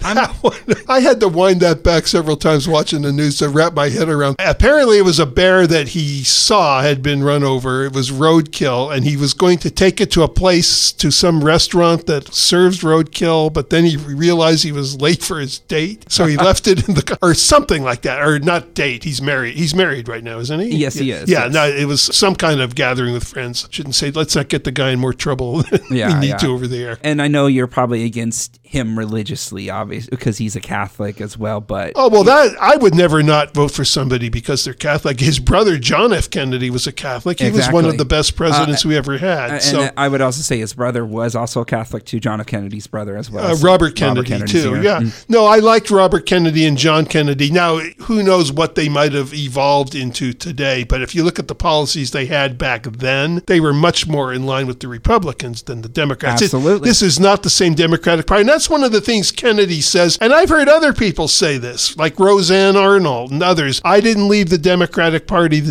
[SPEAKER 2] I had to wind that back several times watching the news to wrap my head around. Apparently, it was a bear that he saw had been run over. It was roadkill, and he was going to take it to a place, to some restaurant that serves roadkill, but then he realized he was late for his date, so he left it in the car, or something like that. Or not date, he's married. He's married right now, isn't he?
[SPEAKER 5] Yes, he is.
[SPEAKER 2] Yeah,
[SPEAKER 5] yes.
[SPEAKER 2] No, it was some kind of gathering with friends. Shouldn't say, let's not get the guy in more trouble than we need to over there.
[SPEAKER 5] And I know you're probably against him religiously, obviously, because he's a Catholic as well, but...
[SPEAKER 2] Oh, well, that I would never not vote for somebody because they're Catholic. His brother, John F. Kennedy, was a Catholic. He was one of the best presidents we ever had.
[SPEAKER 5] And I would also say his brother was also a Catholic, too, John F. Kennedy's brother as well.
[SPEAKER 2] Robert Kennedy, too. Yeah. No, I liked Robert Kennedy and John Kennedy. Now, who knows what they might have evolved into today, but if you look at the policies they had back then, they were much more in line with the Republicans than the Democrats.
[SPEAKER 5] Absolutely.
[SPEAKER 2] This is not the same Democratic Party. And that's one of the things Kennedy says, and I've heard other people say this, like Roseanne Arnold and others. I didn't leave the Democratic Party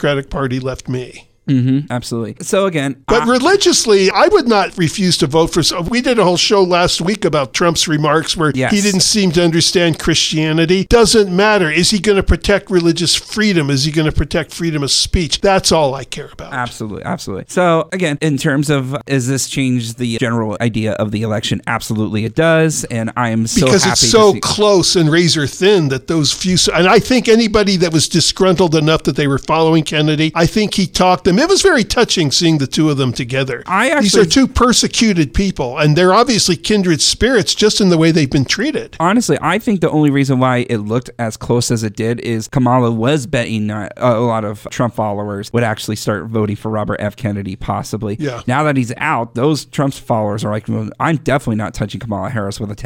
[SPEAKER 2] left me.
[SPEAKER 5] Mm-hmm, absolutely. So again,
[SPEAKER 2] but religiously, I would not refuse to vote for. We did a whole show last week about Trump's remarks where he didn't seem to understand Christianity. Doesn't matter. Is he going to protect religious freedom? Is he going to protect freedom of speech? That's all I care about.
[SPEAKER 5] Absolutely, absolutely. So again, in terms of, does this change the general idea of the election? Absolutely, it does, and I am so
[SPEAKER 2] because
[SPEAKER 5] happy
[SPEAKER 2] it's so close and razor thin that those few. And I think anybody that was disgruntled enough that they were following Kennedy, I think he talked them. It was very touching seeing the two of them together. These are two persecuted people, and they're obviously kindred spirits just in the way they've been treated.
[SPEAKER 5] Honestly, I think the only reason why it looked as close as it did is Kamala was betting a lot of Trump followers would actually start voting for Robert F. Kennedy, possibly.
[SPEAKER 2] Yeah.
[SPEAKER 5] Now that he's out, those Trump's followers are like, well, I'm definitely not touching Kamala Harris with a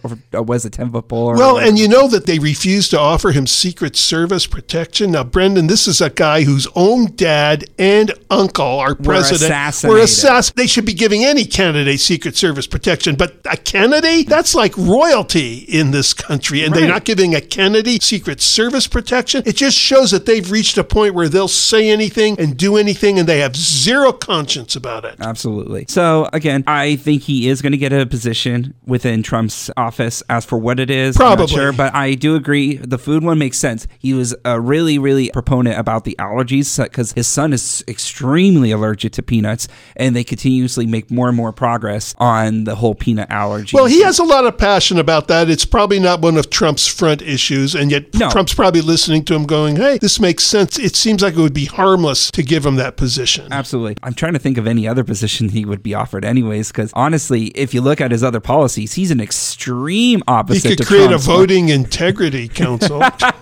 [SPEAKER 5] 10-foot pole.
[SPEAKER 2] Well, and you know that they refused to offer him Secret Service protection. Now, Brendan, this is a guy whose own dad and and uncle, our president, were assassinated. They should be giving any candidate Secret Service protection, but a Kennedy? That's like royalty in this country, and they're not giving a Kennedy Secret Service protection. It just shows that they've reached a point where they'll say anything and do anything, and they have zero conscience about it.
[SPEAKER 5] Absolutely. So, again, I think he is going to get a position within Trump's office. As for what it is,
[SPEAKER 2] probably.
[SPEAKER 5] I'm not sure, but I do agree. The food one makes sense. He was a really, really proponent about the allergies because his son is extremely allergic to peanuts, and they continuously make more and more progress on the whole peanut allergy.
[SPEAKER 2] Well, he has a lot of passion about that. It's probably not one of Trump's front issues, and yet Trump's probably listening to him going, hey, this makes sense. It seems like it would be harmless to give him that position.
[SPEAKER 5] Absolutely. I'm trying to think of any other position he would be offered anyways, because honestly, if you look at his other policies, he's an extreme opposite.
[SPEAKER 2] He could create a voting integrity council.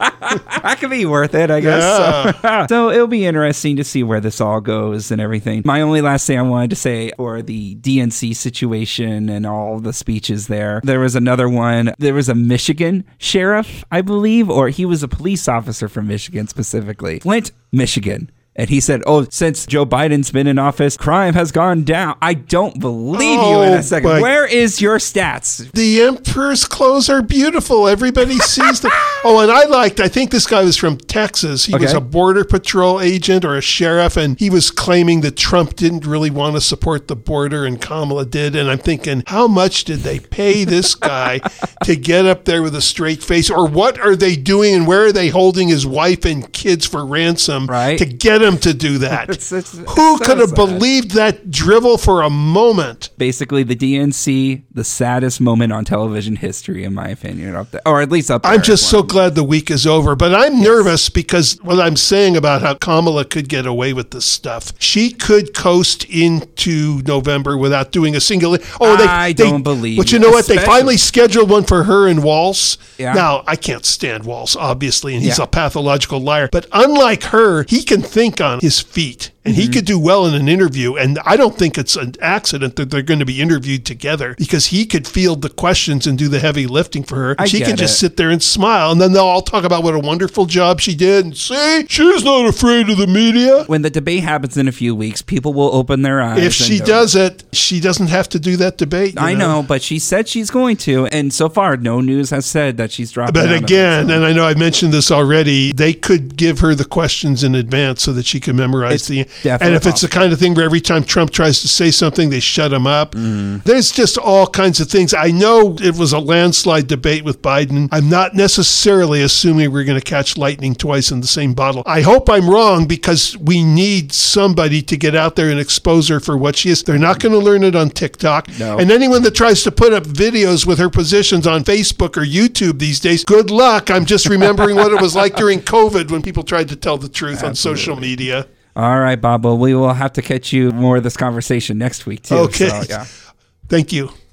[SPEAKER 5] That could be worth it, I guess. Yeah. So it'll be interesting to see where this all goes and everything. My only last thing I wanted to say for the DNC situation and all the speeches there was another one. There was a Michigan sheriff, I believe, or he was a police officer from Michigan specifically. Flint, Michigan. And he said, since Joe Biden's been in office, crime has gone down. I don't believe you in a second. Where is your stats?
[SPEAKER 2] The emperor's clothes are beautiful. Everybody sees them. And I think this guy was from Texas. He was a border patrol agent or a sheriff, and he was claiming that Trump didn't really want to support the border and Kamala did. And I'm thinking, how much did they pay this guy to get up there with a straight face? Or what are they doing, and where are they holding his wife and kids for ransom to get him to do that? Who could have believed that drivel for a moment?
[SPEAKER 5] Basically, the DNC, the saddest moment on television history, in my opinion, up there, or at least up there.
[SPEAKER 2] I'm just so glad the week is over, but I'm nervous because what I'm saying about how Kamala could get away with this stuff, she could coast into November without doing a single.
[SPEAKER 5] I don't believe.
[SPEAKER 2] But you know what? They finally scheduled one for her and Walz.
[SPEAKER 5] Yeah.
[SPEAKER 2] Now, I can't stand Walz, obviously, and he's a pathological liar. But unlike her, he can think on his feet. And he could do well in an interview. And I don't think it's an accident that they're going to be interviewed together, because he could field the questions and do the heavy lifting for her. And she could just sit there and smile. And then they'll all talk about what a wonderful job she did. And see, she's not afraid of the media.
[SPEAKER 5] When the debate happens in a few weeks, people will open their eyes.
[SPEAKER 2] If she does it, she doesn't have to do that debate.
[SPEAKER 5] I know, but she said she's going to. And so far, no news has said that she's dropping
[SPEAKER 2] out. But again, and I know I mentioned this already, they could give her the questions in advance so that she can memorize the... And if it's the kind of thing where every time Trump tries to say something, they shut him up. There's just all kinds of things. I know it was a landslide debate with Biden. I'm not necessarily assuming we're going to catch lightning twice in the same bottle. I hope I'm wrong, because we need somebody to get out there and expose her for what she is. They're not going to learn it on TikTok.
[SPEAKER 5] No.
[SPEAKER 2] And anyone that tries to put up videos with her positions on Facebook or YouTube these days, good luck. I'm just remembering what it was like during COVID when people tried to tell the truth on social media.
[SPEAKER 5] All right, Bob. Well, we will have to catch you more of this conversation next week, too.
[SPEAKER 2] Okay.
[SPEAKER 5] So, yeah.
[SPEAKER 2] Thank you.